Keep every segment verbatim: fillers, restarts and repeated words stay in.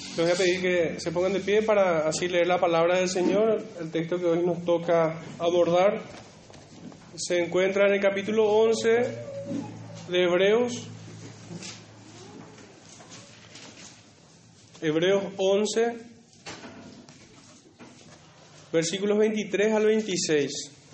Les voy a pedir que se pongan de pie para así leer la palabra del Señor. El texto que hoy nos toca abordar se encuentra en el capítulo once de Hebreos. Hebreos once, versículos veintitrés al veintiséis.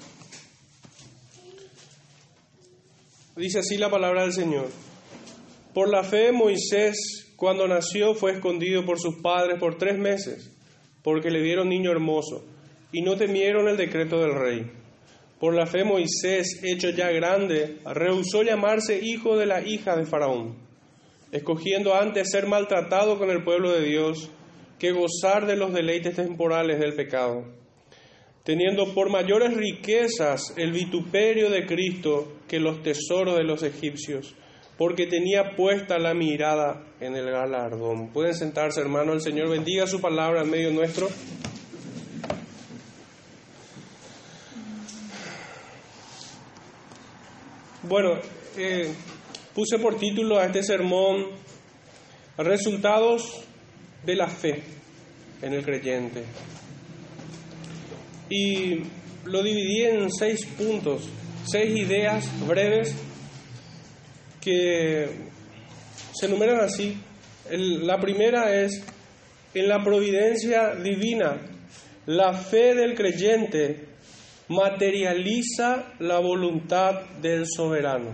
Dice así la palabra del Señor. Por la fe Moisés, cuando nació, fue escondido por sus padres por tres meses, porque le dieron niño hermoso, y no temieron el decreto del rey. Por la fe Moisés, hecho ya grande, rehusó llamarse hijo de la hija de Faraón, escogiendo antes ser maltratado con el pueblo de Dios, que gozar de los deleites temporales del pecado, teniendo por mayores riquezas el vituperio de Cristo que los tesoros de los egipcios, porque tenía puesta la mirada en el galardón. Pueden sentarse, hermano. El Señor bendiga su palabra en medio nuestro. Bueno, eh, puse por título a este sermón Resultados de la fe en el creyente. Y lo dividí en seis puntos, seis ideas breves que se enumeran así. El, la primera es: en la providencia divina, la fe del creyente materializa la voluntad del soberano.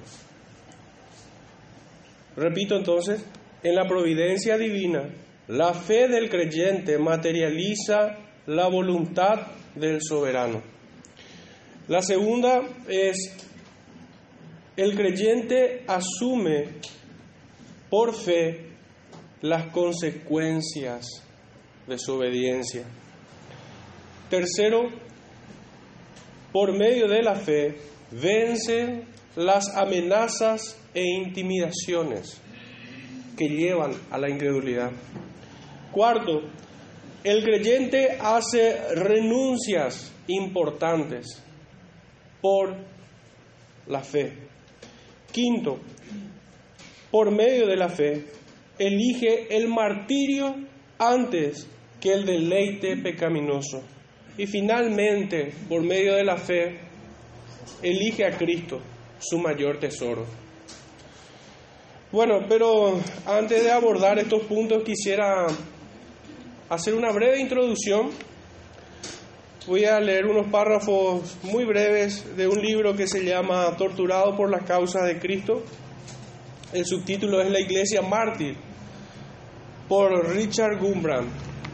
Repito entonces, en la providencia divina, la fe del creyente materializa la voluntad del soberano. La segunda es: el creyente asume por fe las consecuencias de su obediencia. Tercero, por medio de la fe vence las amenazas e intimidaciones que llevan a la incredulidad. Cuarto, el creyente hace renuncias importantes por la fe. Quinto, por medio de la fe elige el martirio antes que el deleite pecaminoso. Y finalmente, por medio de la fe, elige a Cristo, su mayor tesoro. Bueno, pero antes de abordar estos puntos quisiera hacer una breve introducción. Voy a leer unos párrafos muy breves de un libro que se llama Torturado por la causa de Cristo. El subtítulo es La Iglesia Mártir, por Richard Gumbrand.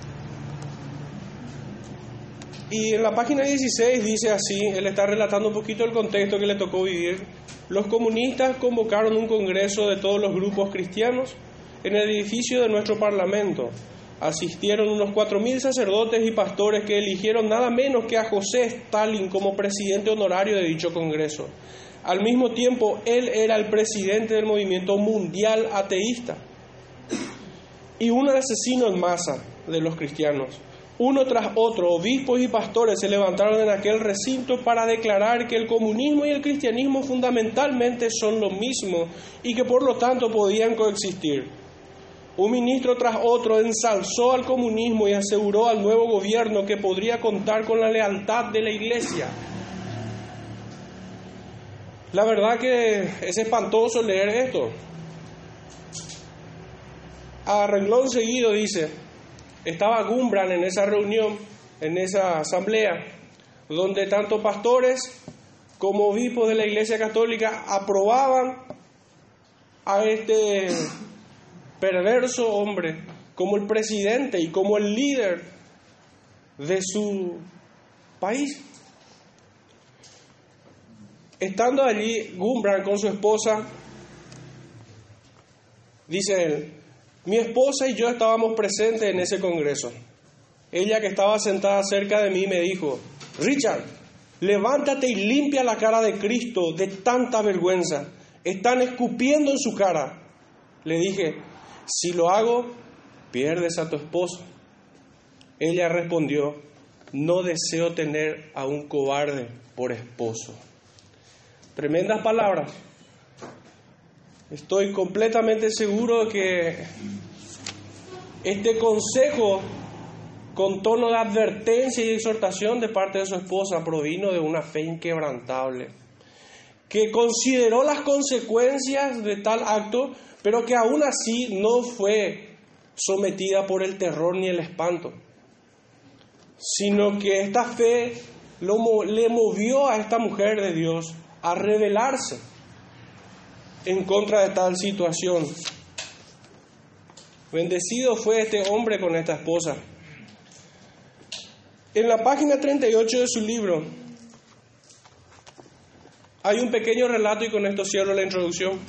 Y en la página dieciséis dice así, él está relatando un poquito el contexto que le tocó vivir. Los comunistas convocaron un congreso de todos los grupos cristianos en el edificio de nuestro parlamento. Asistieron unos cuatro mil sacerdotes y pastores que eligieron nada menos que a José Stalin como presidente honorario de dicho congreso. Al mismo tiempo, él era el presidente del movimiento mundial ateísta y un asesino en masa de los cristianos. Uno tras otro, obispos y pastores se levantaron en aquel recinto para declarar que el comunismo y el cristianismo fundamentalmente son lo mismo y que por lo tanto podían coexistir. Un ministro tras otro ensalzó al comunismo y aseguró al nuevo gobierno que podría contar con la lealtad de la Iglesia. La verdad que es espantoso leer esto. A renglón seguido dice: estaba Gumbrand en esa reunión, en esa asamblea, donde tanto pastores como obispos de la Iglesia Católica aprobaban a este perverso hombre como el presidente y como el líder de su país. Estando allí Gumbrand con su esposa, dice él: mi esposa y yo estábamos presentes en ese congreso. Ella, que estaba sentada cerca de mí, me dijo: Richard, levántate y limpia la cara de Cristo de tanta vergüenza. Están escupiendo en su cara. Le dije: si lo hago, pierdes a tu esposo. Ella respondió: no deseo tener a un cobarde por esposo. Tremendas palabras. Estoy completamente seguro de que Este consejo, con tono de advertencia y exhortación de parte de su esposa, provino de una fe inquebrantable, que consideró las consecuencias de tal acto, pero que aún así no fue sometida por el terror ni el espanto, sino que esta fe lo, le movió a esta mujer de Dios a rebelarse en contra de tal situación. Bendecido fue este hombre con esta esposa. En la página treinta y ocho de su libro hay un pequeño relato, y con esto cierro la introducción.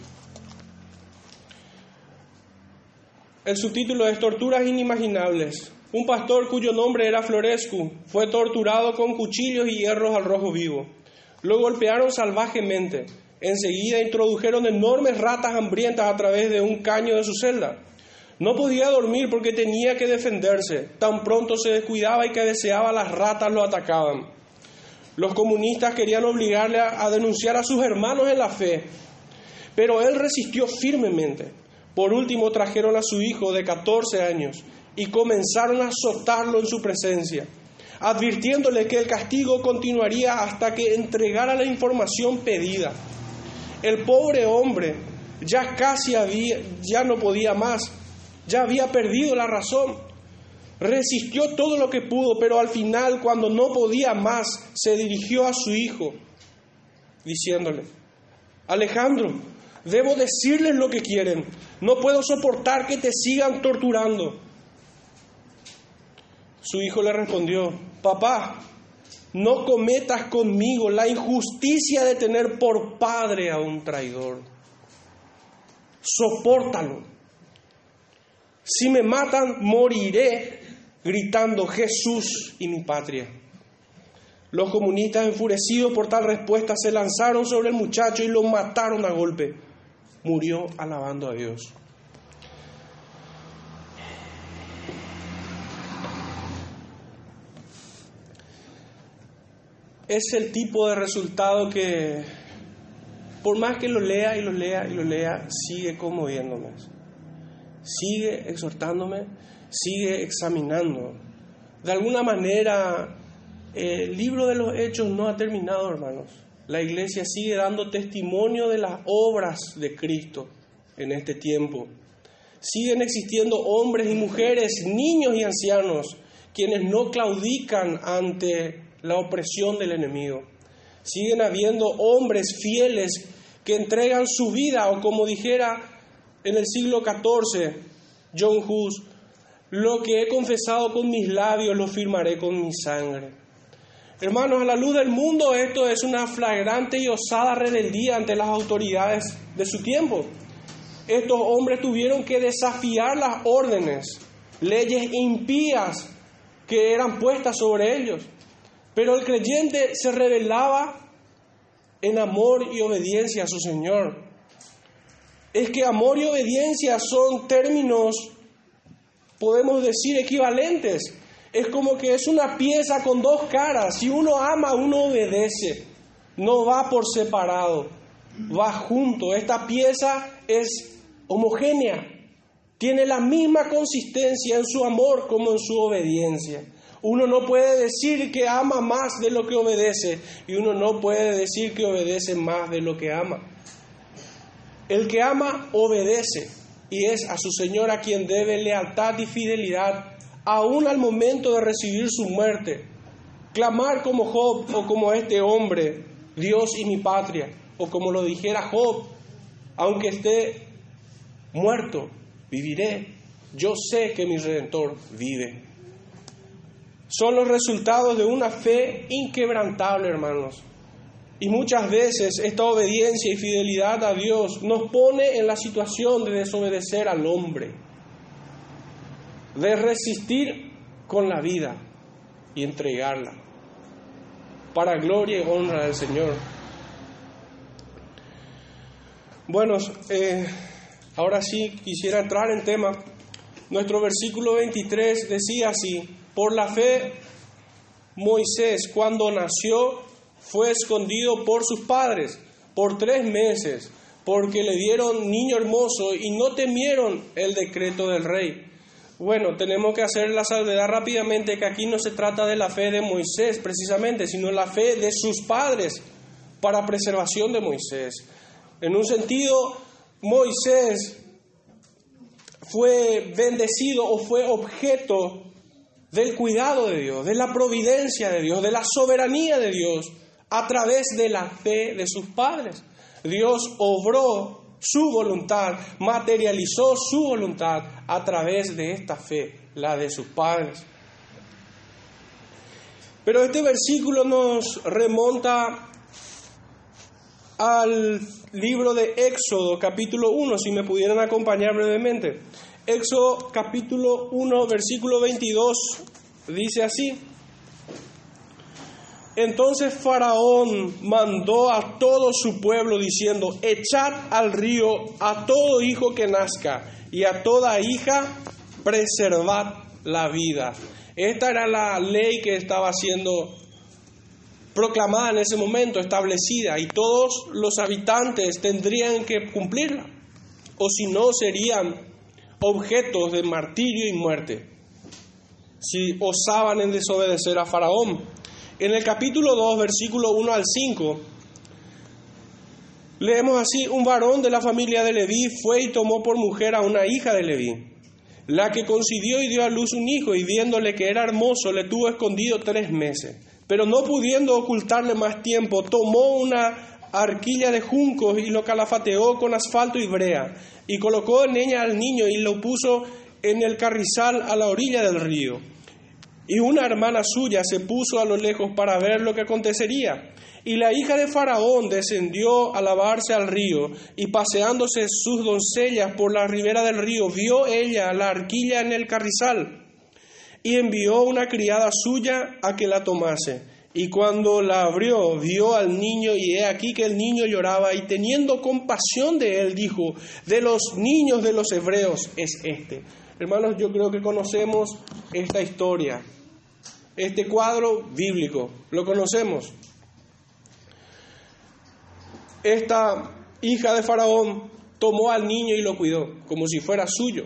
El subtítulo es Torturas inimaginables. Un pastor cuyo nombre era Florescu fue torturado con cuchillos y hierros al rojo vivo. Lo golpearon salvajemente. Enseguida introdujeron enormes ratas hambrientas a través de un caño de su celda. No podía dormir porque tenía que defenderse. Tan pronto se descuidaba y que deseaba, las ratas lo atacaban. Los comunistas querían obligarle a, a denunciar a sus hermanos en la fe, pero él resistió firmemente. Por último trajeron a su hijo de catorce años y comenzaron a azotarlo en su presencia, advirtiéndole que el castigo continuaría hasta que entregara la información pedida. El pobre hombre ya casi había, ya no podía más, ya había perdido la razón. Resistió todo lo que pudo, pero al final, cuando no podía más, se dirigió a su hijo, diciéndole: Alejandro, debo decirles lo que quieren. No puedo soportar que te sigan torturando. Su hijo le respondió: papá, no cometas conmigo la injusticia de tener por padre a un traidor. Sopórtalo. Si me matan, moriré gritando Jesús y mi patria. Los comunistas, enfurecidos por tal respuesta, se lanzaron sobre el muchacho y lo mataron a golpe. Murió alabando a Dios. Es el tipo de resultado que, por más que lo lea y lo lea y lo lea, sigue conmoviéndome, sigue exhortándome, sigue examinando. De alguna manera, el libro de los Hechos no ha terminado, hermanos. La iglesia sigue dando testimonio de las obras de Cristo en este tiempo. Siguen existiendo hombres y mujeres, niños y ancianos, quienes no claudican ante la opresión del enemigo. Siguen habiendo hombres fieles que entregan su vida, o como dijera en el siglo catorce John Hus: lo que he confesado con mis labios lo firmaré con mi sangre. Hermanos, a la luz del mundo, esto es una flagrante y osada rebeldía ante las autoridades de su tiempo. Estos hombres tuvieron que desafiar las órdenes, leyes impías que eran puestas sobre ellos. Pero el creyente se rebelaba en amor y obediencia a su Señor. Es que amor y obediencia son términos, podemos decir, equivalentes. Es como que es una pieza con dos caras. Si uno ama, uno obedece. No va por separado, va junto. Esta pieza es homogénea. Tiene la misma consistencia en su amor como en su obediencia. Uno no puede decir que ama más de lo que obedece, y uno no puede decir que obedece más de lo que ama. El que ama, obedece, y es a su Señor a quien debe lealtad y fidelidad, aún al momento de recibir su muerte. Clamar como Job, o como este hombre: Dios y mi patria, o como lo dijera Job: aunque esté muerto, viviré. Yo sé que mi Redentor vive. Son los resultados de una fe inquebrantable, hermanos. Y muchas veces esta obediencia y fidelidad a Dios nos pone en la situación de desobedecer al hombre, de resistir con la vida y entregarla para gloria y honra del Señor. Bueno, eh, ahora sí quisiera entrar en tema. Nuestro versículo veintitrés decía así: por la fe, Moisés, cuando nació, fue escondido por sus padres por tres meses, porque le dieron niño hermoso y no temieron el decreto del rey. Bueno, tenemos que hacer la salvedad rápidamente que aquí no se trata de la fe de Moisés precisamente, sino la fe de sus padres para preservación de Moisés. En un sentido, Moisés fue bendecido o fue objeto del cuidado de Dios, de la providencia de Dios, de la soberanía de Dios, a través de la fe de sus padres. Dios obró su voluntad, materializó su voluntad a través de esta fe, la de sus padres. Pero este versículo nos remonta al libro de Éxodo, capítulo uno, si me pudieran acompañar brevemente. Éxodo, capítulo uno, versículo veintidós, dice así: Entonces Faraón mandó a todo su pueblo diciendo: echad al río a todo hijo que nazca, y a toda hija preservad la vida. Esta era la ley que estaba siendo proclamada en ese momento, establecida, y todos los habitantes tendrían que cumplirla, o si no serían objetos de martirio y muerte, si osaban en desobedecer a Faraón. En el capítulo dos, versículo uno al cinco, leemos así: Un varón de la familia de Leví fue y tomó por mujer a una hija de Leví, la que concibió y dio a luz un hijo, y viéndole que era hermoso, le tuvo escondido tres meses. Pero no pudiendo ocultarle más tiempo, tomó una arquilla de juncos y lo calafateó con asfalto y brea, y colocó en ella al niño y lo puso en el carrizal a la orilla del río. Y una hermana suya se puso a lo lejos para ver lo que acontecería. Y la hija de Faraón descendió a lavarse al río, y paseándose sus doncellas por la ribera del río, vio ella la arquilla en el carrizal, y envió una criada suya a que la tomase. Y cuando la abrió, vio al niño, y he aquí que el niño lloraba, y teniendo compasión de él, dijo: de los niños de los hebreos es este. Hermanos, yo creo que conocemos esta historia, este cuadro bíblico, lo conocemos. Esta hija de Faraón tomó al niño y lo cuidó como si fuera suyo.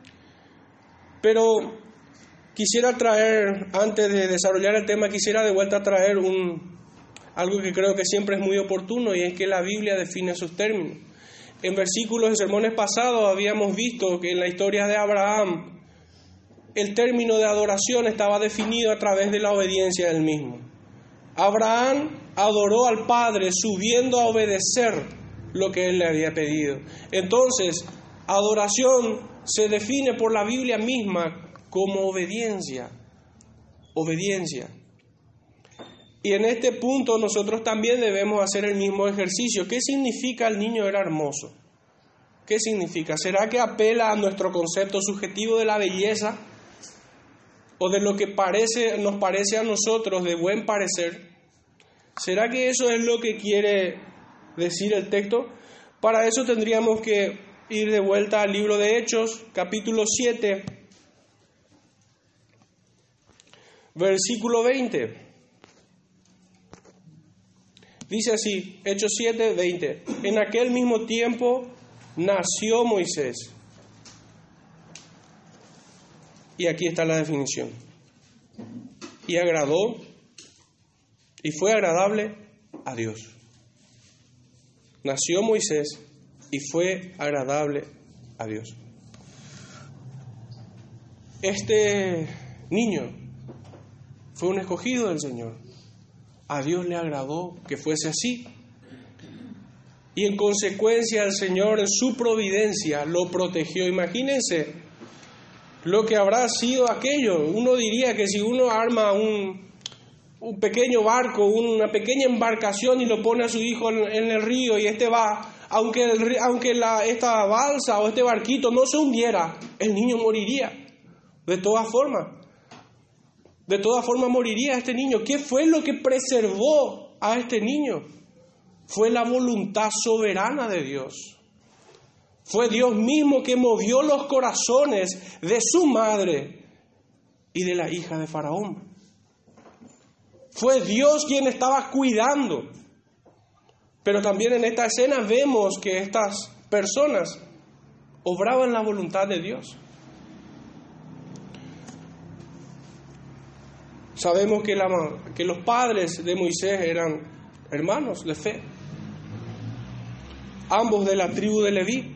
Pero quisiera traer, antes de desarrollar el tema, quisiera de vuelta traer un, algo que creo que siempre es muy oportuno, y es que la Biblia define sus términos. En versículos de sermones pasados habíamos visto que en la historia de Abraham el término de adoración estaba definido a través de la obediencia del mismo. Abraham adoró al Padre subiendo a obedecer lo que él le había pedido. Entonces, adoración se define por la Biblia misma como obediencia, obediencia. Y en este punto nosotros también debemos hacer el mismo ejercicio. ¿Qué significa el niño era hermoso? ¿Qué significa? ¿Será que apela a nuestro concepto subjetivo de la belleza? ¿O de lo que parece, nos parece a nosotros de buen parecer? ¿Será que eso es lo que quiere decir el texto? Para eso tendríamos que ir de vuelta al libro de Hechos, capítulo siete, versículo veinte. Dice así, Hechos siete, veinte. En aquel mismo tiempo nació Moisés. Y aquí está la definición. Y agradó, y fue agradable a Dios. Nació Moisés y fue agradable a Dios. Este niño fue un escogido del Señor. A Dios le agradó que fuese así. Y en consecuencia el Señor en su providencia lo protegió. Imagínense lo que habrá sido aquello. Uno diría que si uno arma un, un pequeño barco, una pequeña embarcación y lo pone a su hijo en, en el río, y este va, aunque, el, aunque la, esta balsa o este barquito no se hundiera, el niño moriría. De todas formas. De todas formas moriría este niño. ¿Qué fue lo que preservó a este niño? Fue la voluntad soberana de Dios. Fue Dios mismo que movió los corazones de su madre y de la hija de Faraón. Fue Dios quien estaba cuidando. Pero también en esta escena vemos que estas personas obraban la voluntad de Dios. Sabemos que, la, que los padres de Moisés eran hermanos de fe, ambos de la tribu de Leví.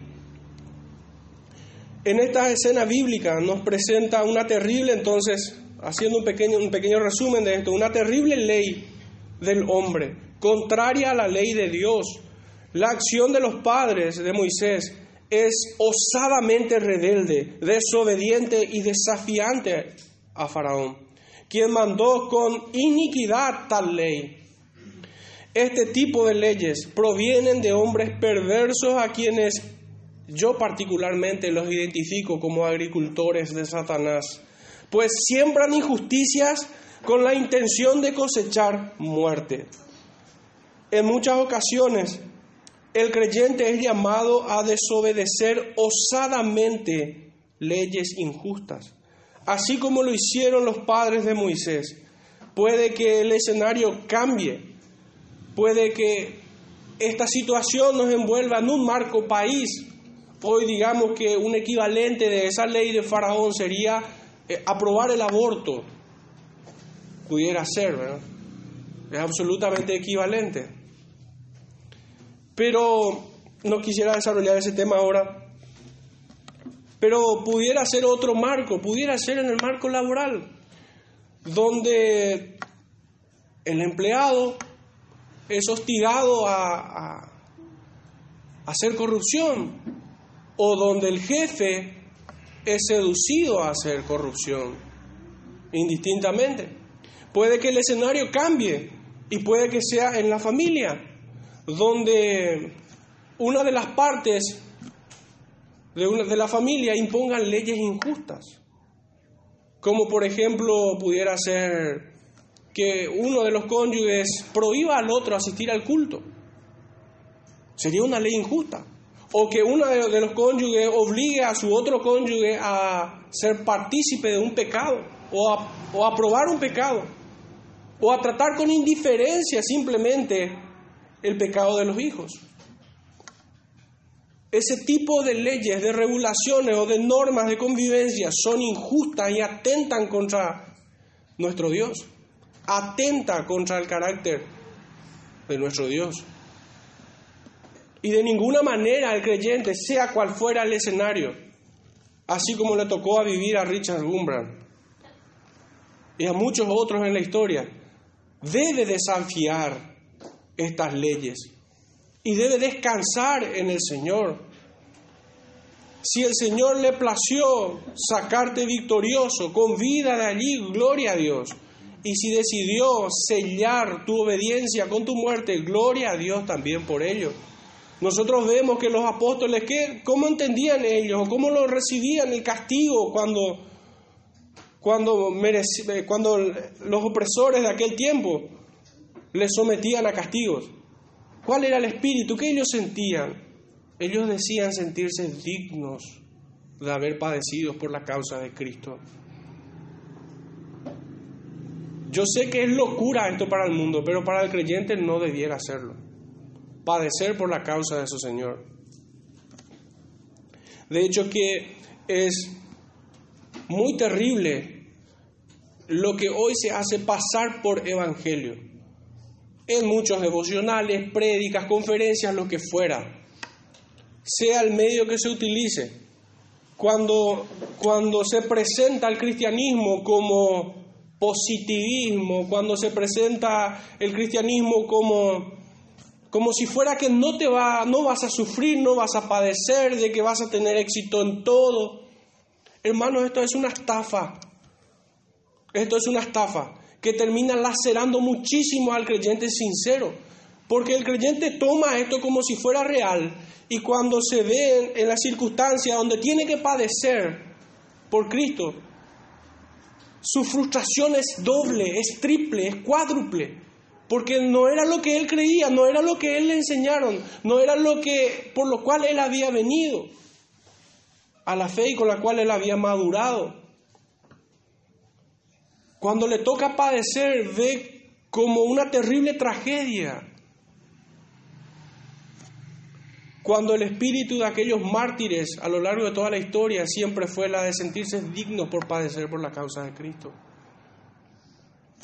En esta escena bíblica nos presenta una terrible, entonces, haciendo un pequeño, un pequeño resumen de esto, una terrible ley del hombre, contraria a la ley de Dios. La acción de los padres de Moisés es osadamente rebelde, desobediente y desafiante a Faraón, quien mandó con iniquidad tal ley. Este tipo de leyes provienen de hombres perversos a quienes yo particularmente los identifico como agricultores de Satanás, pues siembran injusticias con la intención de cosechar muerte. En muchas ocasiones, el creyente es llamado a desobedecer osadamente leyes injustas, así como lo hicieron los padres de Moisés. Puede que el escenario cambie, puede que esta situación nos envuelva en un marco país. Hoy digamos que un equivalente de esa ley de Faraón sería eh, aprobar el aborto. Pudiera ser, ¿verdad? Es absolutamente equivalente. Pero no quisiera desarrollar ese tema ahora. Pero pudiera ser otro marco, pudiera ser en el marco laboral, donde el empleado es hostigado a, a, a hacer corrupción, o donde el jefe es seducido a hacer corrupción, indistintamente. Puede que el escenario cambie y puede que sea en la familia, donde una de las partes de, una, de la familia impongan leyes injustas, como por ejemplo pudiera ser que uno de los cónyuges prohíba al otro asistir al culto. Sería una ley injusta. O que uno de los cónyuges obligue a su otro cónyuge a ser partícipe de un pecado, o a, o a aprobar un pecado, o a tratar con indiferencia simplemente el pecado de los hijos. Ese tipo de leyes, de regulaciones o de normas de convivencia son injustas y atentan contra nuestro Dios, atenta contra el carácter de nuestro Dios. Y de ninguna manera el creyente, sea cual fuera el escenario, así como le tocó a vivir a Richard Wurmbrand y a muchos otros en la historia, debe desafiar estas leyes y debe descansar en el Señor. Si el Señor le plació sacarte victorioso, con vida de allí, gloria a Dios. Y si decidió sellar tu obediencia con tu muerte, gloria a Dios también por ello. Nosotros vemos que los apóstoles, ¿qué, ¿cómo entendían ellos? ¿O cómo lo recibían el castigo cuando, cuando, merec- cuando los opresores de aquel tiempo les sometían a castigos? ¿Cuál era el espíritu? ¿Qué ellos sentían? Ellos decían sentirse dignos de haber padecido por la causa de Cristo. Yo sé que es locura esto para el mundo, pero para el creyente no debiera serlo. Padecer por la causa de su Señor. De hecho que es muy terrible lo que hoy se hace pasar por evangelio. En muchos devocionales, prédicas, conferencias, lo que fuera. Sea el medio que se utilice. Cuando, cuando se presenta el cristianismo como positivismo, cuando se presenta el cristianismo como... como si fuera que no te va, no vas a sufrir, no vas a padecer, de que vas a tener éxito en todo. Hermanos, esto es una estafa. Esto es una estafa que termina lacerando muchísimo al creyente sincero. Porque el creyente toma esto como si fuera real y cuando se ve en la circunstancia donde tiene que padecer por Cristo, su frustración es doble, es triple, es cuádruple. Porque no era lo que él creía, no era lo que él le enseñaron, no era lo que por lo cual él había venido a la fe y con la cual él había madurado. Cuando le toca padecer, ve como una terrible tragedia. Cuando el espíritu de aquellos mártires a lo largo de toda la historia siempre fue la de sentirse dignos por padecer por la causa de Cristo.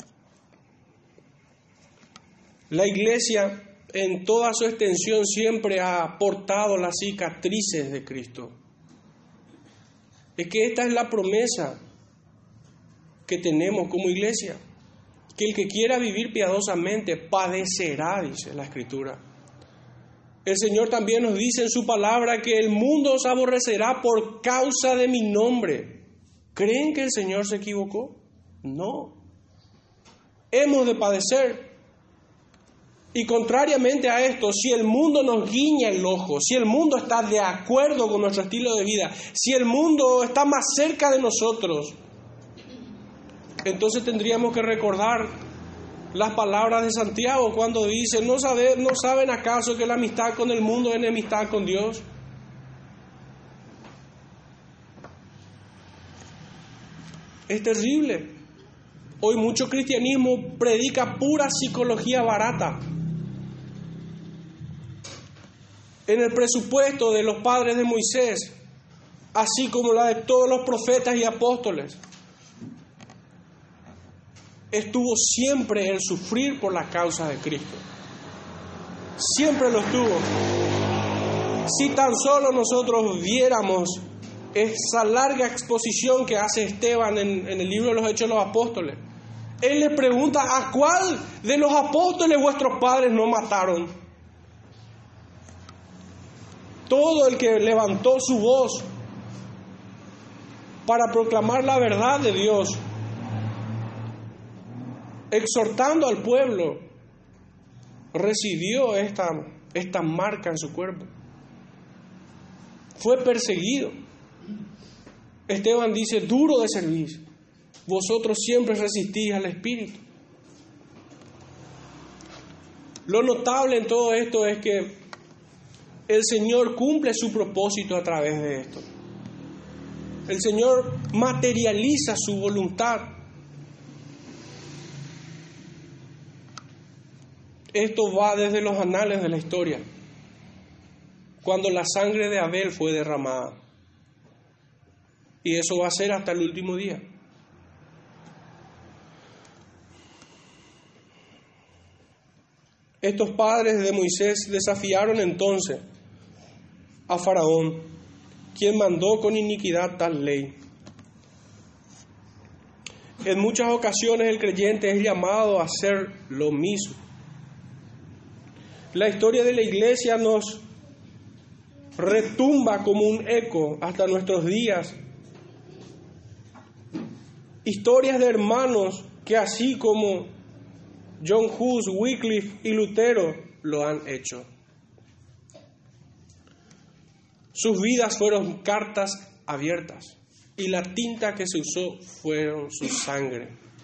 La iglesia en toda su extensión siempre ha portado las cicatrices de Cristo. Es que esta es la promesa que tenemos como iglesia, que el que quiera vivir piadosamente padecerá, dice la Escritura. El Señor también nos dice en su palabra que el mundo os aborrecerá por causa de mi nombre. ¿Creen que el Señor se equivocó? No. Hemos de padecer. Y contrariamente a esto, si el mundo nos guiña el ojo, si el mundo está de acuerdo con nuestro estilo de vida, si el mundo está más cerca de nosotros, entonces tendríamos que recordar las palabras de Santiago cuando dice: ¿no saben, ¿no saben acaso que la amistad con el mundo es enemistad con Dios? Es terrible. Hoy mucho cristianismo predica pura psicología barata. En el presupuesto de los padres de Moisés, así como la de todos los profetas y apóstoles, estuvo siempre el sufrir por la causa de Cristo. Siempre lo estuvo. Si tan solo nosotros viéramos esa larga exposición que hace Esteban en, en el libro de los Hechos de los Apóstoles, él le pregunta: ¿a cuál de los apóstoles vuestros padres no mataron? Todo el que levantó su voz para proclamar la verdad de Dios, exhortando al pueblo, recibió esta, esta marca en su cuerpo. Fue perseguido. Esteban dice: duro de servir, vosotros siempre resistís al Espíritu. Lo notable en todo esto es que el Señor cumple su propósito a través de esto. El Señor materializa su voluntad. Esto va desde los anales de la historia, cuando la sangre de Abel fue derramada. Y eso va a ser hasta el último día. Estos padres de Moisés desafiaron entonces a Faraón, quien mandó con iniquidad tal ley. En muchas ocasiones el creyente es llamado a hacer lo mismo. La historia de la iglesia nos retumba como un eco hasta nuestros días. Historias de hermanos que, así como John Hus, Wycliffe y Lutero, lo han hecho. Sus vidas fueron cartas abiertas y la tinta que se usó fueron su sangre.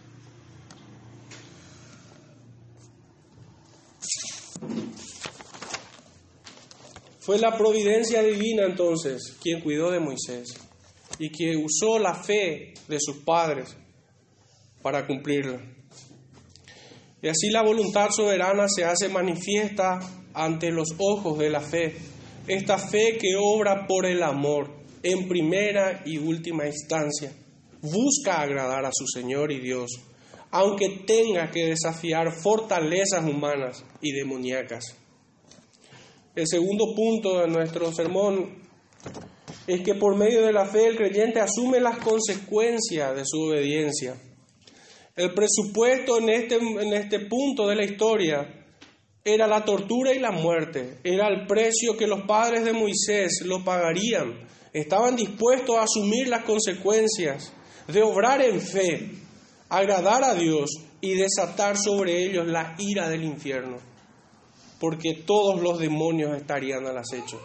Fue la providencia divina entonces quien cuidó de Moisés y que usó la fe de sus padres para cumplirla. Y así la voluntad soberana se hace manifiesta ante los ojos de la fe. Esta fe que obra por el amor, en primera y última instancia, busca agradar a su Señor y Dios, aunque tenga que desafiar fortalezas humanas y demoníacas. El segundo punto de nuestro sermón es que por medio de la fe el creyente asume las consecuencias de su obediencia. El presupuesto en este, en este punto de la historia era la tortura y la muerte, era el precio que los padres de Moisés lo pagarían. Estaban dispuestos a asumir las consecuencias de obrar en fe, agradar a Dios y desatar sobre ellos la ira del infierno, porque todos los demonios estarían al acecho.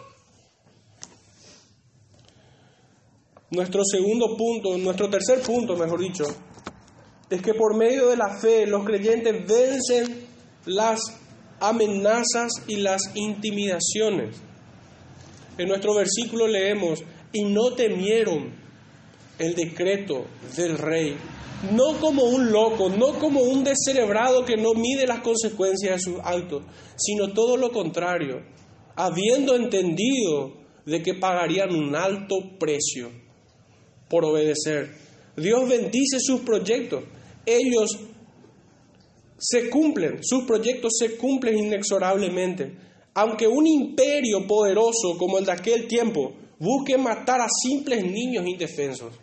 Nuestro segundo punto, nuestro tercer punto, mejor dicho, es que por medio de la fe los creyentes vencen las amenazas y las intimidaciones. En nuestro versículo leemos: y no temieron el decreto del rey, no como un loco, no como un descerebrado que no mide las consecuencias de sus actos, sino todo lo contrario, habiendo entendido de que pagarían un alto precio por obedecer. Dios bendice sus proyectos. Ellos se cumplen, sus proyectos se cumplen inexorablemente. Aunque un imperio poderoso como el de aquel tiempo busque matar a simples niños indefensos,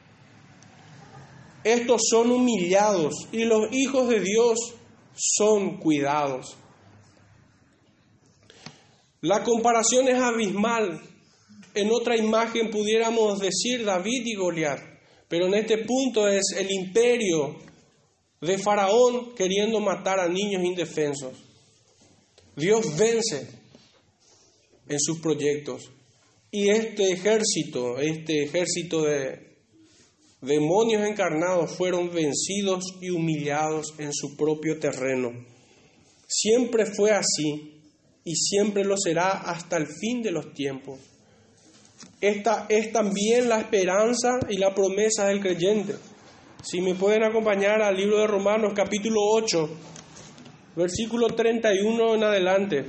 estos son humillados y los hijos de Dios son cuidados. La comparación es abismal. En otra imagen pudiéramos decir David y Goliat, pero en este punto es el imperio de Faraón queriendo matar a niños indefensos. Dios vence en sus proyectos. Y este ejército, este ejército de demonios encarnados fueron vencidos y humillados en su propio terreno. Siempre fue así y siempre lo será hasta el fin de los tiempos. Esta es también la esperanza y la promesa del creyente. Si me pueden acompañar al libro de Romanos capítulo ocho, versículo treinta y uno en adelante.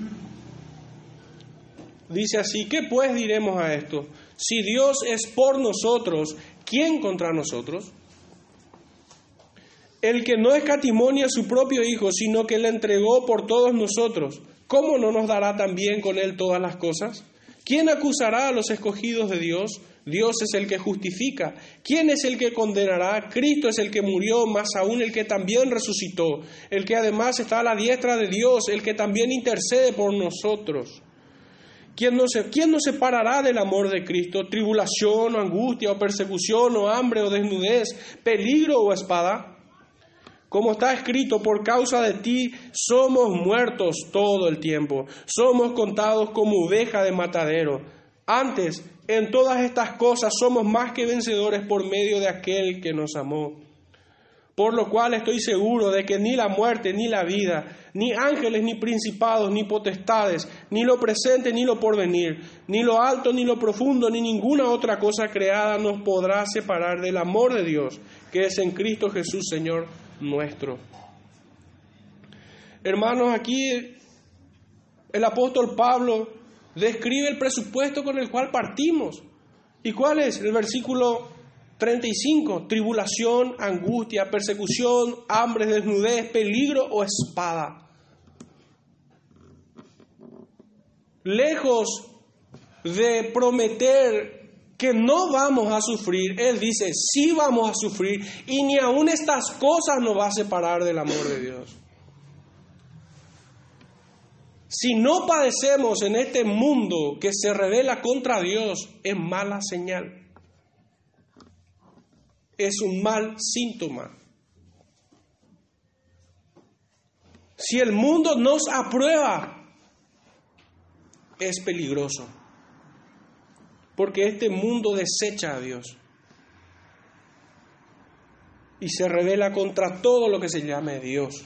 Dice así: ¿qué pues diremos a esto? Si Dios es por nosotros, ¿quién contra nosotros? El que no escatimonia a su propio Hijo, sino que le entregó por todos nosotros, ¿cómo no nos dará también con él todas las cosas? ¿Quién acusará a los escogidos de Dios? Dios es el que justifica. ¿Quién es el que condenará? Cristo es el que murió, más aún el que también resucitó, el que además está a la diestra de Dios, el que también intercede por nosotros. ¿Quién nos, ¿Quién nos separará del amor de Cristo? ¿Tribulación o angustia o persecución o hambre o desnudez, peligro o espada? Como está escrito, por causa de ti somos muertos todo el tiempo, somos contados como oveja de matadero. Antes, en todas estas cosas somos más que vencedores por medio de aquel que nos amó. Por lo cual estoy seguro de que ni la muerte, ni la vida, ni ángeles, ni principados, ni potestades, ni lo presente, ni lo porvenir, ni lo alto, ni lo profundo, ni ninguna otra cosa creada nos podrá separar del amor de Dios, que es en Cristo Jesús, Señor nuestro. Hermanos, aquí el apóstol Pablo describe el presupuesto con el cual partimos. ¿Y cuál es? El versículo treinta y cinco, tribulación, angustia, persecución, hambre, desnudez, peligro o espada. Lejos de prometer que no vamos a sufrir, Él dice, sí vamos a sufrir, y ni aun estas cosas nos va a separar del amor de Dios. Si no padecemos en este mundo que se revela contra Dios, es mala señal. Es un mal síntoma. Si el mundo nos aprueba, es peligroso. Porque este mundo desecha a Dios y se revela contra todo lo que se llame Dios.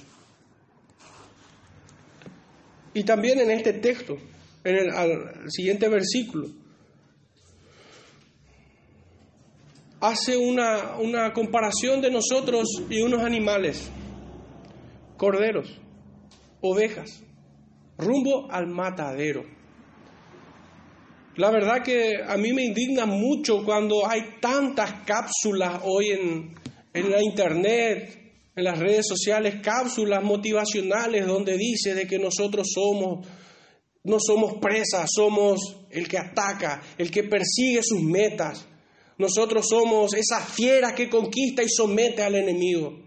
Y también en este texto, en el, al siguiente versículo, hace una, una comparación de nosotros y unos animales, corderos, ovejas, rumbo al matadero. La verdad que a mí me indigna mucho cuando hay tantas cápsulas hoy en, en la internet, en las redes sociales, cápsulas motivacionales donde dice de que nosotros somos, no somos presas, somos el que ataca, el que persigue sus metas. Nosotros somos esa fiera que conquista y somete al enemigo.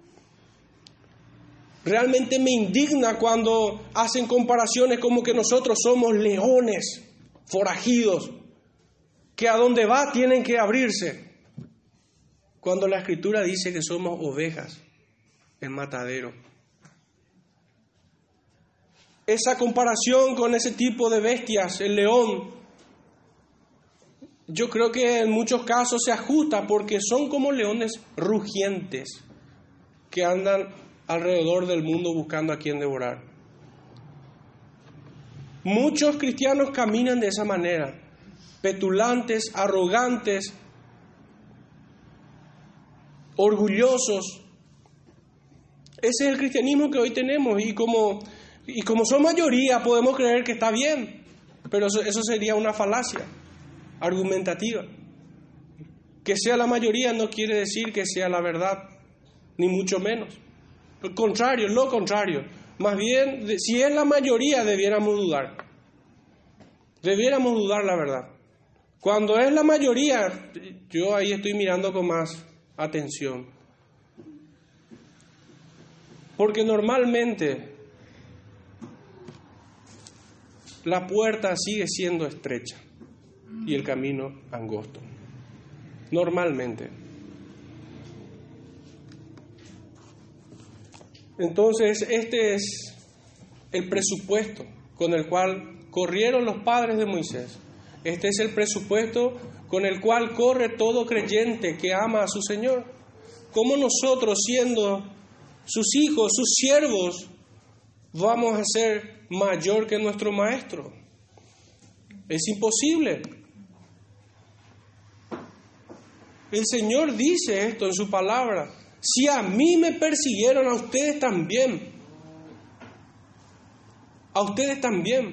Realmente me indigna cuando hacen comparaciones como que nosotros somos leones forajidos, que a donde va tienen que abrirse, cuando la Escritura dice que somos ovejas en matadero. Esa comparación con ese tipo de bestias, el león, yo creo que en muchos casos se ajusta porque son como leones rugientes que andan alrededor del mundo buscando a quien devorar. Muchos cristianos caminan de esa manera, petulantes, arrogantes, orgullosos. Ese es el cristianismo que hoy tenemos y como, y como son mayoría podemos creer que está bien, pero eso, eso sería una falacia argumentativa. Que sea la mayoría no quiere decir que sea la verdad, ni mucho menos. Lo contrario, lo contrario. Más bien, si es la mayoría, debiéramos dudar. Debiéramos dudar la verdad. Cuando es la mayoría, yo ahí estoy mirando con más atención. Porque normalmente la puerta sigue siendo estrecha y el camino angosto. Normalmente. Entonces, este es el presupuesto con el cual corrieron los padres de Moisés. Este es el presupuesto con el cual corre todo creyente que ama a su Señor. ¿Cómo nosotros, siendo sus hijos, sus siervos, vamos a ser mayor que nuestro maestro? Es imposible. El Señor dice esto en su palabra. Si a mí me persiguieron, a ustedes también. A ustedes también.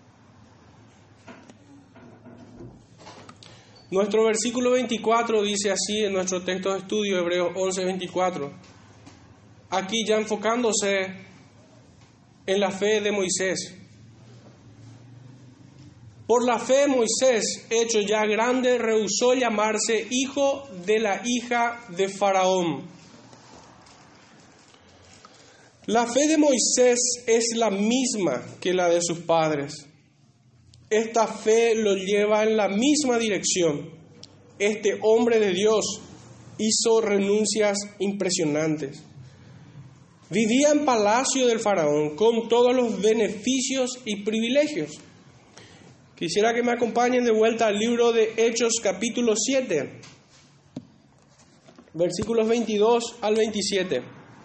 Nuestro versículo veinticuatro dice así en nuestro texto de estudio, Hebreos once, veinticuatro. Aquí ya enfocándose en la fe de Moisés. Por la fe Moisés, hecho ya grande, rehusó llamarse hijo de la hija de Faraón. La fe de Moisés es la misma que la de sus padres. Esta fe lo lleva en la misma dirección. Este hombre de Dios hizo renuncias impresionantes. Vivía en palacio del faraón con todos los beneficios y privilegios. Quisiera que me acompañen de vuelta al libro de Hechos capítulo siete, versículos veintidós al veintisiete.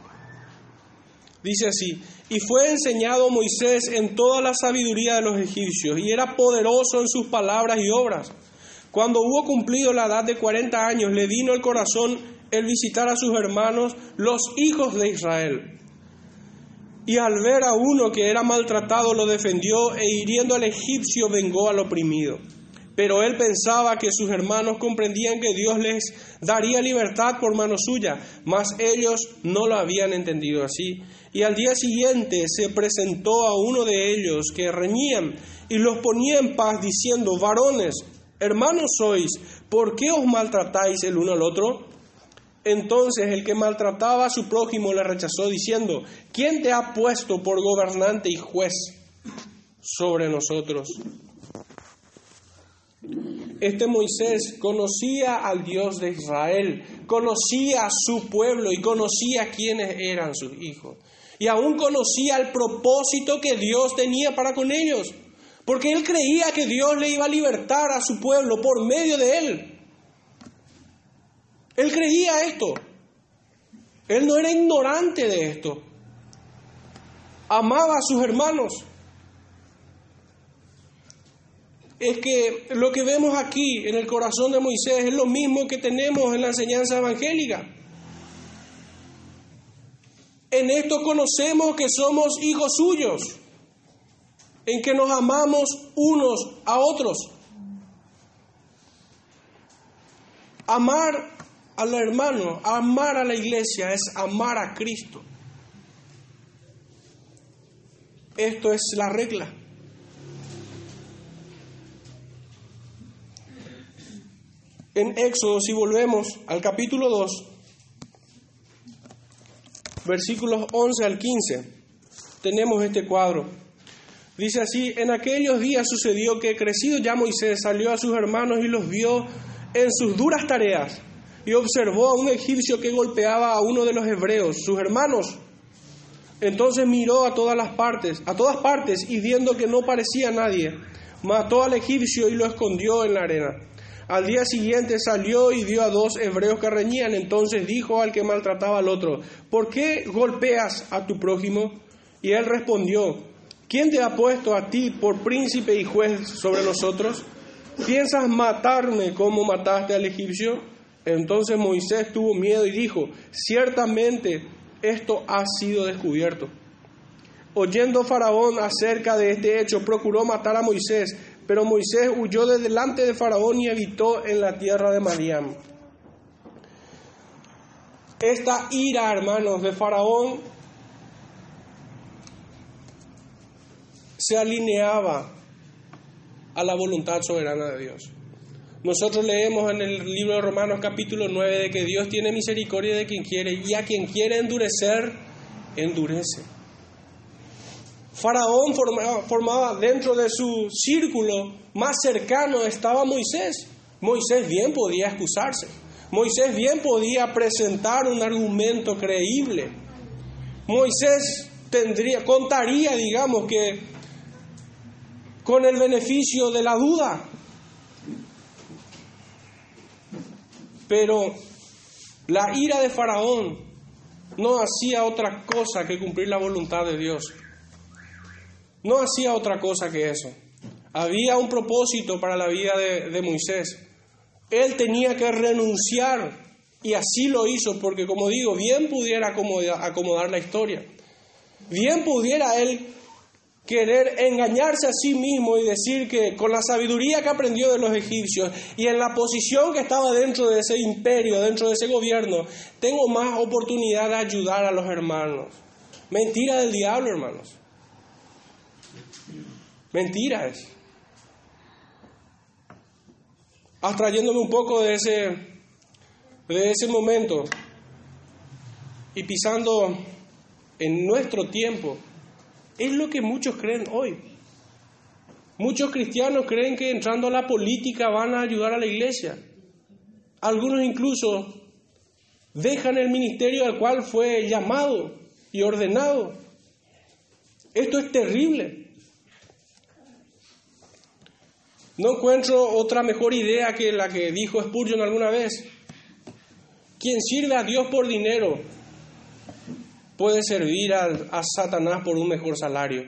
Dice así: y fue enseñado Moisés en toda la sabiduría de los egipcios, y era poderoso en sus palabras y obras. Cuando hubo cumplido la edad de cuarenta años, le vino el corazón el visitar a sus hermanos, los hijos de Israel. Y al ver a uno que era maltratado, lo defendió, e hiriendo al egipcio, vengó al oprimido. Pero él pensaba que sus hermanos comprendían que Dios les daría libertad por mano suya, mas ellos no lo habían entendido así. Y al día siguiente se presentó a uno de ellos que reñían y los ponía en paz, diciendo: varones, hermanos sois, ¿por qué os maltratáis el uno al otro? Entonces el que maltrataba a su prójimo le rechazó, diciendo: ¿quién te ha puesto por gobernante y juez sobre nosotros? Este Moisés conocía al Dios de Israel, conocía a su pueblo y conocía quiénes eran sus hijos. Y aún conocía el propósito que Dios tenía para con ellos, porque él creía que Dios le iba a libertar a su pueblo por medio de él. Él creía esto. Él no era ignorante de esto. Amaba a sus hermanos. Es que lo que vemos aquí en el corazón de Moisés es lo mismo que tenemos en la enseñanza evangélica. En esto conocemos que somos hijos suyos, en que nos amamos unos a otros. Amar al hermano, amar a la iglesia es amar a Cristo. Esto es la regla. En Éxodo, si volvemos al capítulo dos, versículos once al quince, tenemos este cuadro. Dice así: en aquellos días sucedió que, crecido ya Moisés, salió a sus hermanos y los vio en sus duras tareas, y observó a un egipcio que golpeaba a uno de los hebreos, sus hermanos. Entonces miró a todas las partes, a todas partes, y viendo que no parecía nadie, mató al egipcio y lo escondió en la arena. Al día siguiente salió y vio a dos hebreos que reñían. Entonces dijo al que maltrataba al otro: ¿por qué golpeas a tu prójimo? Y él respondió: ¿quién te ha puesto a ti por príncipe y juez sobre nosotros? ¿Piensas matarme como mataste al egipcio? Entonces Moisés tuvo miedo y dijo: ciertamente esto ha sido descubierto. Oyendo Faraón acerca de este hecho, procuró matar a Moisés, pero Moisés huyó de delante de Faraón y habitó en la tierra de Madián. Esta ira, hermanos, de Faraón se alineaba a la voluntad soberana de Dios. Nosotros leemos en el libro de Romanos capítulo nueve de que Dios tiene misericordia de quien quiere y a quien quiere endurecer, endurece. Faraón formaba, formaba dentro de su círculo más cercano estaba Moisés. Moisés bien podía excusarse. Moisés bien podía presentar un argumento creíble. Moisés tendría, contaría, digamos, que con el beneficio de la duda. Pero la ira de Faraón no hacía otra cosa que cumplir la voluntad de Dios. No hacía otra cosa que eso. Había un propósito para la vida de, de Moisés. Él tenía que renunciar y así lo hizo porque, como digo, bien pudiera acomodar, acomodar la historia. Bien pudiera él querer engañarse a sí mismo y decir que con la sabiduría que aprendió de los egipcios y en la posición que estaba dentro de ese imperio, dentro de ese gobierno, tengo más oportunidad de ayudar a los hermanos. Mentira del diablo, hermanos. Mentira es. Abstrayéndome un poco de ese, de ese momento y pisando en nuestro tiempo, es lo que muchos creen hoy. Muchos cristianos creen que entrando a la política van a ayudar a la iglesia. Algunos incluso dejan el ministerio al cual fue llamado y ordenado. Esto es terrible. No encuentro otra mejor idea que la que dijo Spurgeon alguna vez. Quien sirve a Dios por dinero puede servir a, a Satanás por un mejor salario.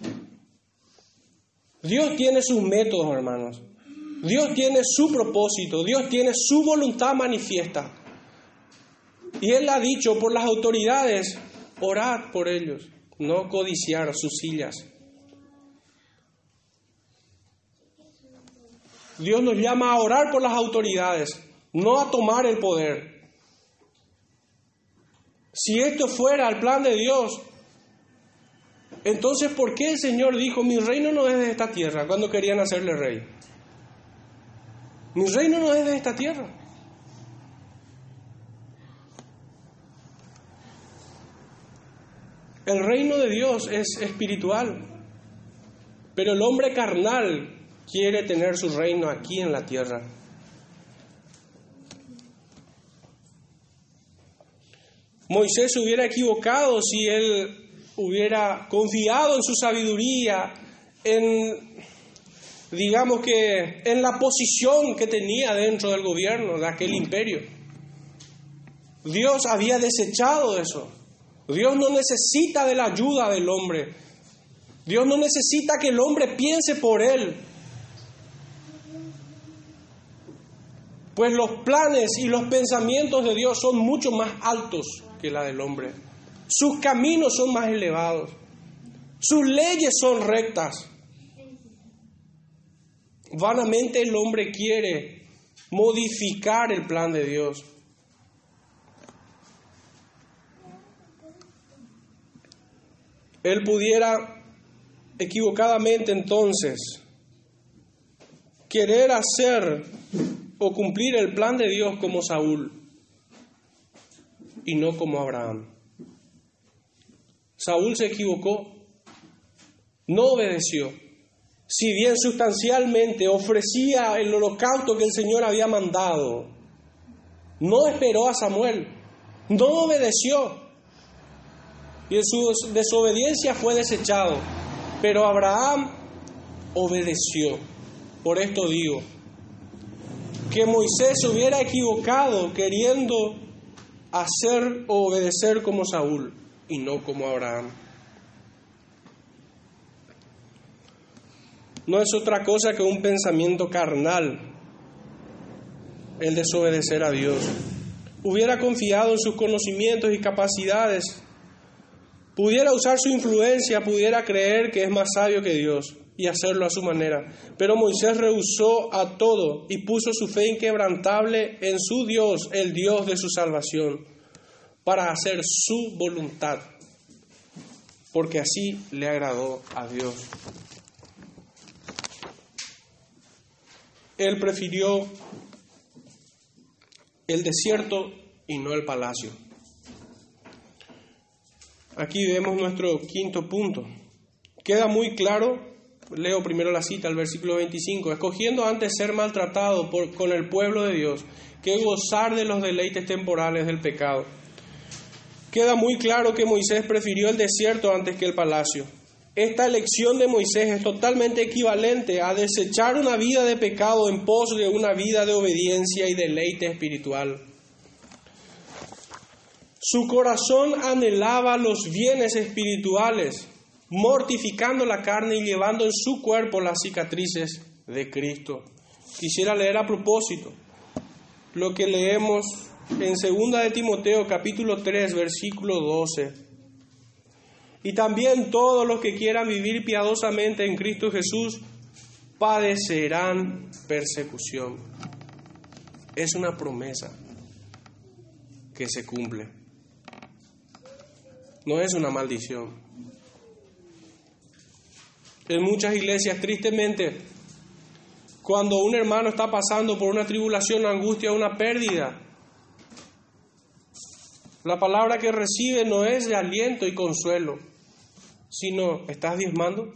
Dios tiene sus métodos, hermanos. Dios tiene su propósito. Dios tiene su voluntad manifiesta. Y Él ha dicho por las autoridades, orad por ellos, no codiciar sus sillas. Dios nos llama a orar por las autoridades, no a tomar el poder. Si esto fuera el plan de Dios, entonces ¿por qué el Señor dijo, mi reino no es de esta tierra, cuando querían hacerle rey? Mi reino no es de esta tierra. El reino de Dios es espiritual, pero el hombre carnal quiere tener su reino aquí en la tierra. Moisés se hubiera equivocado si él hubiera confiado en su sabiduría, en, digamos que, en la posición que tenía dentro del gobierno de aquel imperio. Dios había desechado eso. Dios no necesita de la ayuda del hombre. Dios no necesita que el hombre piense por él. Pues los planes y los pensamientos de Dios son mucho más altos que la del hombre. Sus caminos son más elevados. Sus leyes son rectas. Vanamente el hombre quiere modificar el plan de Dios. Él pudiera equivocadamente entonces querer hacer o cumplir el plan de Dios como Saúl y no como Abraham. Saúl se equivocó, no obedeció. Si bien sustancialmente ofrecía el holocausto que el Señor había mandado, no esperó a Samuel, no obedeció. Y en su desobediencia fue desechado. Pero Abraham obedeció. Por esto digo, que Moisés se hubiera equivocado queriendo hacer o obedecer como Saúl y no como Abraham. No es otra cosa que un pensamiento carnal el desobedecer a Dios. Hubiera confiado en sus conocimientos y capacidades, pudiera usar su influencia, pudiera creer que es más sabio que Dios y hacerlo a su manera. Pero Moisés rehusó a todo y puso su fe inquebrantable en su Dios, el Dios de su salvación, para hacer su voluntad, porque así le agradó a Dios. Él prefirió el desierto y no el palacio. Aquí vemos nuestro quinto punto. Queda muy claro, leo primero la cita, el versículo veinticinco, escogiendo antes ser maltratado por, con el pueblo de Dios, que gozar de los deleites temporales del pecado. Queda muy claro que Moisés prefirió el desierto antes que el palacio. Esta elección de Moisés es totalmente equivalente a desechar una vida de pecado en pos de una vida de obediencia y deleite espiritual. Su corazón anhelaba los bienes espirituales, mortificando la carne y llevando en su cuerpo las cicatrices de Cristo. Quisiera leer a propósito lo que leemos en segunda de Timoteo capítulo tres, versículo doce. Y también todos los que quieran vivir piadosamente en Cristo Jesús padecerán persecución. Es una promesa que se cumple. No es una maldición. En muchas iglesias, tristemente, cuando un hermano está pasando por una tribulación, una angustia, una pérdida, la palabra que recibe no es de aliento y consuelo, sino, ¿estás diezmando?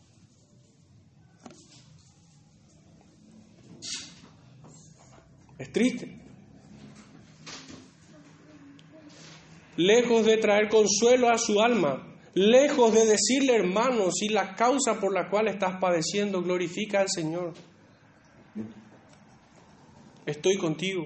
Es triste. Lejos de traer consuelo a su alma, lejos de decirle, hermano, si la causa por la cual estás padeciendo glorifica al Señor, estoy contigo.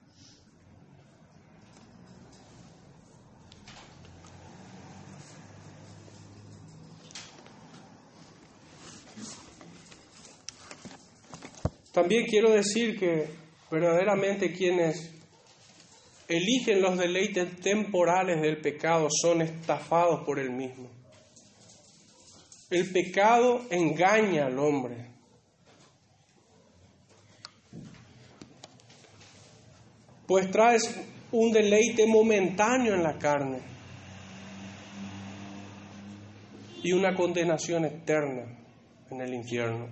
También quiero decir que verdaderamente quienes eligen los deleites temporales del pecado son estafados por él mismo. El pecado engaña al hombre. Pues traes un deleite momentáneo en la carne y una condenación eterna en el infierno.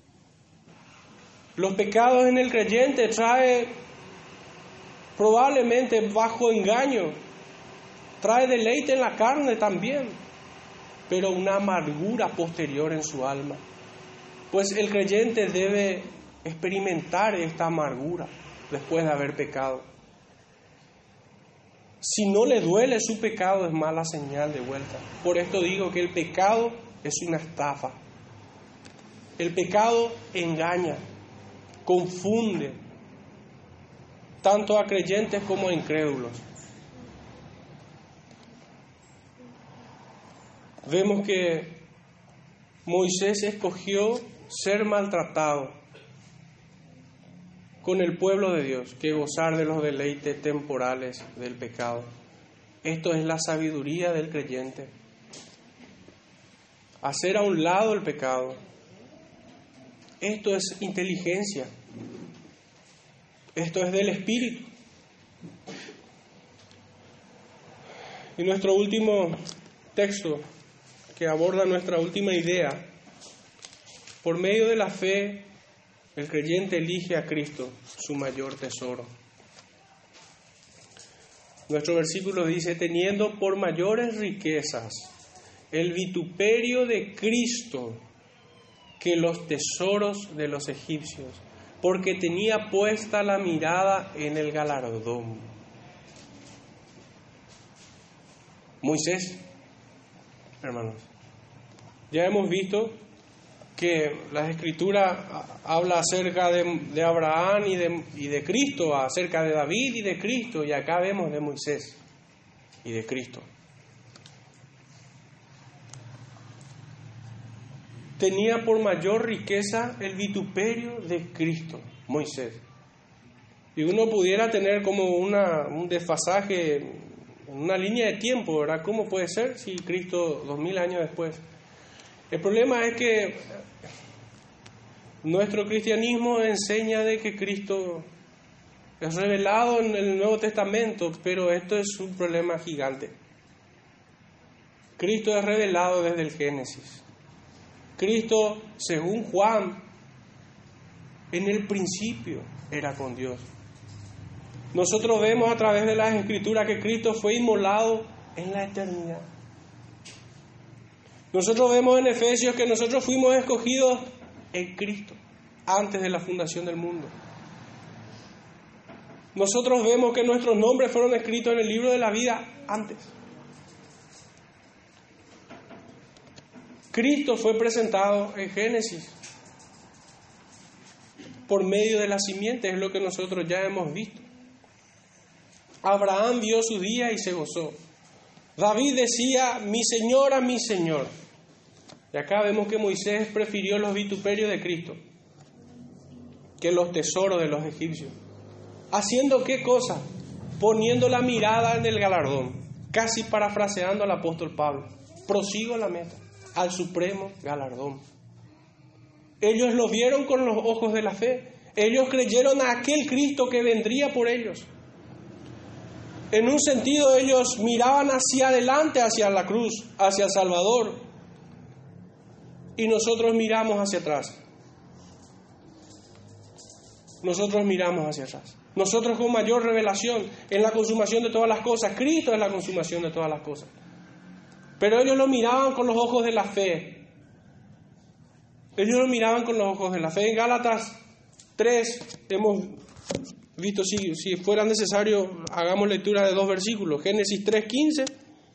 Los pecados en el creyente trae probablemente bajo engaño, trae deleite en la carne también, pero una amargura posterior en su alma. Pues el creyente debe experimentar esta amargura después de haber pecado. Si no le duele su pecado, es mala señal de vuelta. Por esto digo que el pecado es una estafa. El pecado engaña, confunde, tanto a creyentes como a incrédulos. Vemos que Moisés escogió ser maltratado con el pueblo de Dios que gozar de los deleites temporales del pecado. Esto es la sabiduría del creyente. Hacer a un lado el pecado. Esto es inteligencia. Esto es del Espíritu. Y nuestro último texto que aborda nuestra última idea: por medio de la fe, el creyente elige a Cristo, su mayor tesoro. Nuestro versículo dice: teniendo por mayores riquezas el vituperio de Cristo que los tesoros de los egipcios, porque tenía puesta la mirada en el galardón. Moisés, hermanos, ya hemos visto que la Escritura habla acerca de, de Abraham y de, y de Cristo, acerca de David y de Cristo, y acá vemos de Moisés y de Cristo. Tenía por mayor riqueza el vituperio de Cristo, Moisés. Y uno pudiera tener como una, un desfasaje en una línea de tiempo, ¿verdad? ¿Cómo puede ser si Cristo dos mil años después? El problema es que nuestro cristianismo enseña de que Cristo es revelado en el Nuevo Testamento, pero esto es un problema gigante. Cristo es revelado desde el Génesis. Cristo, según Juan, en el principio era con Dios. Nosotros vemos a través de las Escrituras que Cristo fue inmolado en la eternidad. Nosotros vemos en Efesios que nosotros fuimos escogidos en Cristo antes de la fundación del mundo. Nosotros vemos que nuestros nombres fueron escritos en el libro de la vida antes. Cristo fue presentado en Génesis por medio de la simiente, es lo que nosotros ya hemos visto. Abraham vio su día y se gozó. David decía, mi Señor a mi Señor. Y acá vemos que Moisés prefirió los vituperios de Cristo que los tesoros de los egipcios. ¿Haciendo qué cosa? Poniendo la mirada en el galardón, casi parafraseando al apóstol Pablo. Prosigo la meta, al supremo galardón. Ellos lo vieron con los ojos de la fe. Ellos creyeron a aquel Cristo que vendría por ellos. En un sentido, ellos miraban hacia adelante, hacia la cruz, hacia el Salvador. Y nosotros miramos hacia atrás. Nosotros miramos hacia atrás. Nosotros con mayor revelación en la consumación de todas las cosas. Cristo es la consumación de todas las cosas. Pero ellos lo miraban con los ojos de la fe. Ellos lo miraban con los ojos de la fe. En Gálatas tres hemos visto, si, si fuera necesario, hagamos lectura de dos versículos. Génesis tres quince.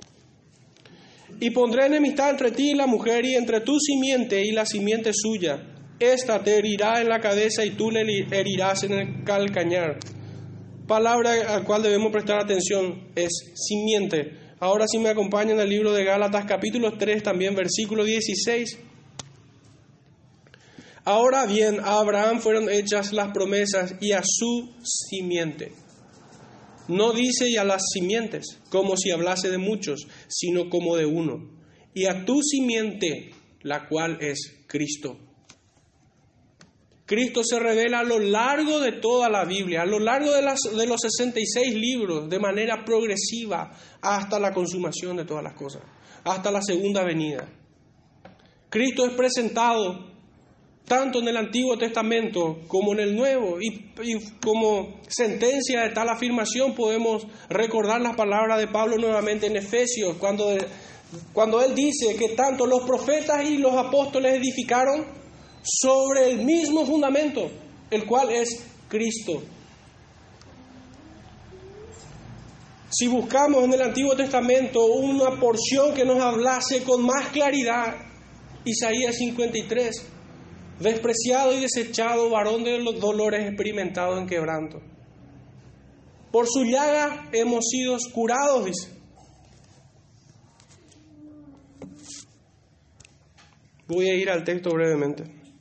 Y pondré enemistad entre ti y la mujer, y entre tu simiente y la simiente suya. Esta te herirá en la cabeza y tú le herirás en el calcañar. Palabra a la cual debemos prestar atención es simiente. Ahora si me acompañan al libro de Gálatas capítulo tres, también versículo dieciséis. Ahora bien, a Abraham fueron hechas las promesas y a su simiente. No dice y a las simientes, como si hablase de muchos, sino como de uno. Y a tu simiente, la cual es Cristo. Cristo se revela a lo largo de toda la Biblia, a lo largo de, las, de los sesenta y seis libros, de manera progresiva, hasta la consumación de todas las cosas, hasta la segunda venida. Cristo es presentado tanto en el Antiguo Testamento como en el Nuevo, y, y como sentencia de tal afirmación podemos recordar las palabras de Pablo nuevamente en Efesios, cuando, cuando él dice que tanto los profetas y los apóstoles edificaron sobre el mismo fundamento, el cual es Cristo. Si buscamos en el Antiguo Testamento una porción que nos hablase con más claridad, Isaías cincuenta y tres, despreciado y desechado, varón de los dolores, experimentado en quebranto. Por su llaga hemos sido curados, dice. Voy a ir al texto brevemente.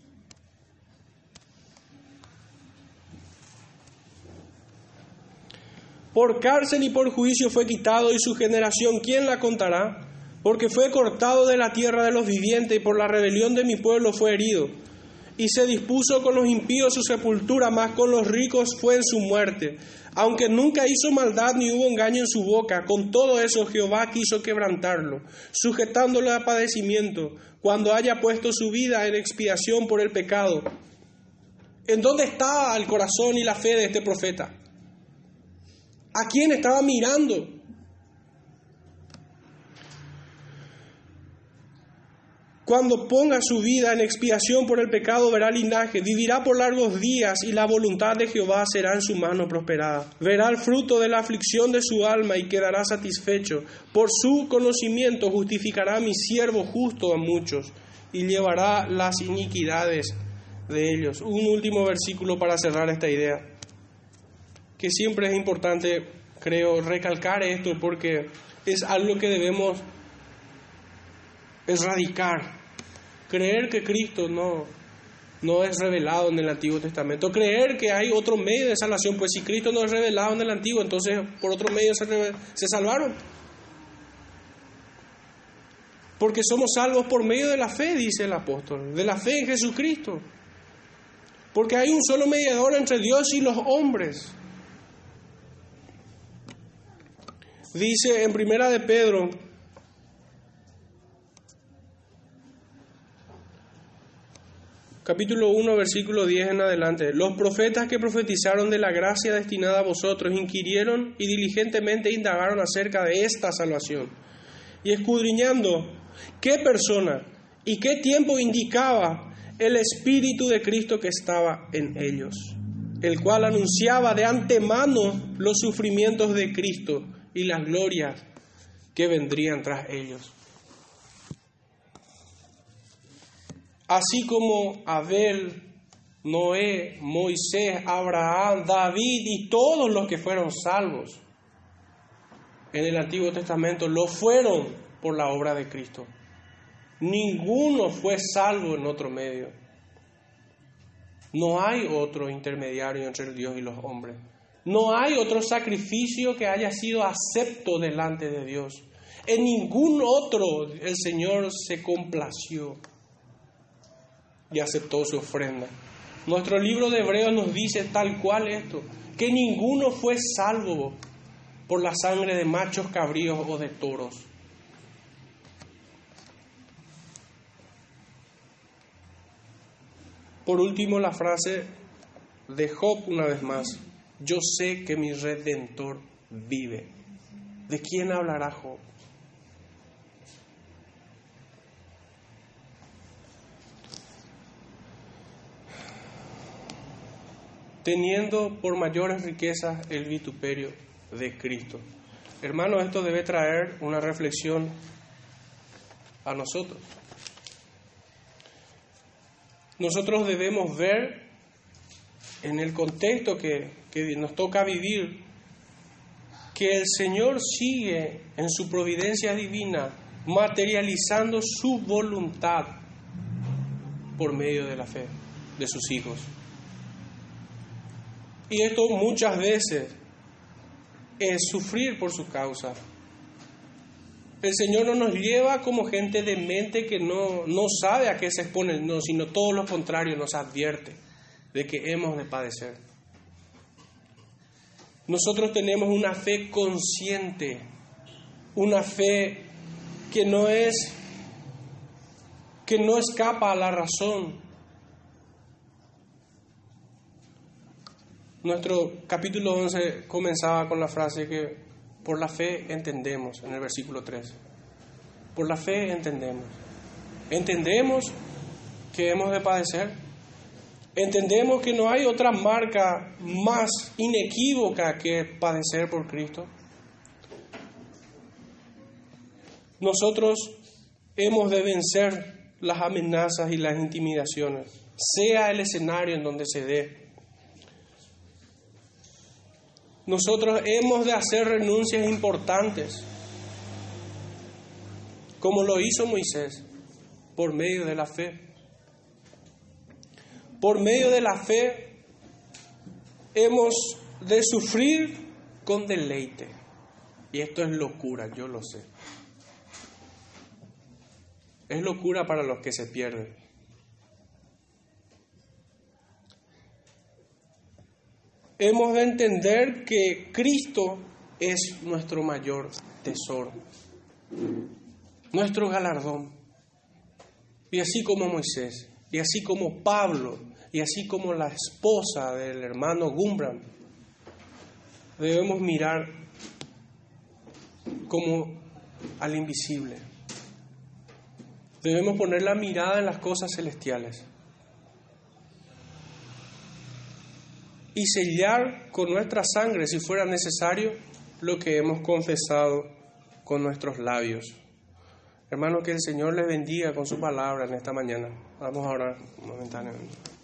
Por cárcel y por juicio fue quitado, y su generación, ¿quién la contará? Porque fue cortado de la tierra de los vivientes, y por la rebelión de mi pueblo fue herido. Y se dispuso con los impíos su sepultura, mas con los ricos fue en su muerte. Aunque nunca hizo maldad ni hubo engaño en su boca, con todo eso Jehová quiso quebrantarlo, sujetándolo a padecimiento, cuando haya puesto su vida en expiación por el pecado. ¿En dónde estaba el corazón y la fe de este profeta? ¿A quién estaba mirando? Cuando ponga su vida en expiación por el pecado, verá linaje, vivirá por largos días, y la voluntad de Jehová será en su mano prosperada. Verá el fruto de la aflicción de su alma y quedará satisfecho. Por su conocimiento justificará a mi siervo justo a muchos, y llevará las iniquidades de ellos. Un último versículo para cerrar esta idea, que siempre es importante, creo, recalcar esto, porque es algo que debemos erradicar. Creer que Cristo no, no es revelado en el Antiguo Testamento. Creer que hay otro medio de salvación. Pues si Cristo no es revelado en el Antiguo, entonces por otro medio se, se salvaron. Porque somos salvos por medio de la fe, dice el apóstol. De la fe en Jesucristo. Porque hay un solo mediador entre Dios y los hombres. Dice en Primera de Pedro, capítulo uno, versículo diez en adelante. Los profetas que profetizaron de la gracia destinada a vosotros inquirieron y diligentemente indagaron acerca de esta salvación. Y escudriñando qué persona y qué tiempo indicaba el Espíritu de Cristo que estaba en ellos, el cual anunciaba de antemano los sufrimientos de Cristo y las glorias que vendrían tras ellos. Así como Abel, Noé, Moisés, Abraham, David y todos los que fueron salvos en el Antiguo Testamento lo fueron por la obra de Cristo. Ninguno fue salvo en otro medio. No hay otro intermediario entre Dios y los hombres. No hay otro sacrificio que haya sido acepto delante de Dios. En ningún otro el Señor se complació y aceptó su ofrenda. Nuestro libro de Hebreos nos dice tal cual esto, que ninguno fue salvo por la sangre de machos cabríos o de toros. Por último, la frase de Job una vez más: yo sé que mi Redentor vive. ¿De quién hablará Job? Teniendo por mayores riquezas el vituperio de Cristo. Hermanos, esto debe traer una reflexión a nosotros. Nosotros debemos ver en el contexto que, que nos toca vivir que el Señor sigue en su providencia divina materializando su voluntad por medio de la fe de sus hijos. Y esto muchas veces es sufrir por su causa. El Señor no nos lleva como gente demente que no, no sabe a qué se expone, no, sino todo lo contrario, nos advierte de que hemos de padecer. Nosotros tenemos una fe consciente, una fe que no es, que no escapa a la razón. Nuestro capítulo once comenzaba con la frase que por la fe entendemos, en el versículo tres. Por la fe entendemos. Entendemos que hemos de padecer. Entendemos que no hay otra marca más inequívoca que padecer por Cristo. Nosotros hemos de vencer las amenazas y las intimidaciones, sea el escenario en donde se dé. Nosotros hemos de hacer renuncias importantes, como lo hizo Moisés, por medio de la fe. Por medio de la fe hemos de sufrir con deleite. Y esto es locura, yo lo sé. Es locura para los que se pierden. Hemos de entender que Cristo es nuestro mayor tesoro, nuestro galardón. Y así como Moisés, y así como Pablo, y así como la esposa del hermano Gumbrand, debemos mirar como al invisible. Debemos poner la mirada en las cosas celestiales. Y sellar con nuestra sangre, si fuera necesario, lo que hemos confesado con nuestros labios. Hermanos, que el Señor les bendiga con su palabra en esta mañana. Vamos a orar momentáneamente.